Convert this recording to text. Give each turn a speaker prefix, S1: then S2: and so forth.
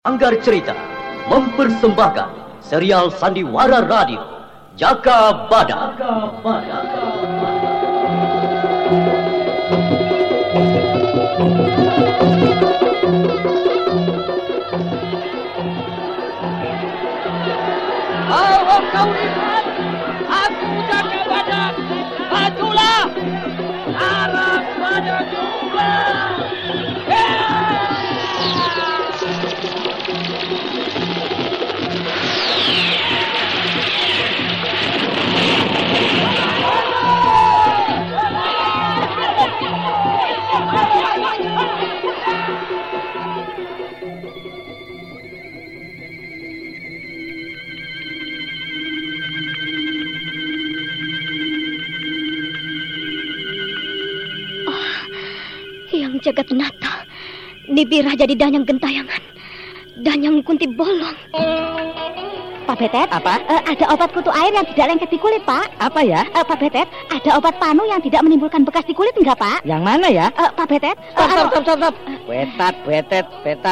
S1: Anggar Cerita mempersembahkan serial Sandiwara Radio Jaka Badak.
S2: Oh, kau lihat, aku Jaka Badak, majulah, arah pada jumpa.
S3: Yang jagat nata, Nibirah jadi danyang gentayangan, danyang kunti bolong. Pak Betet,
S4: apa?
S3: Ada obat kutu air yang tidak lengket di kulit, Pak.
S4: Apa ya?
S3: Pak Betet, ada obat panu yang tidak menimbulkan bekas di kulit enggak, Pak?
S4: Yang mana ya?
S3: Pak Betet,
S4: Stop. Betet.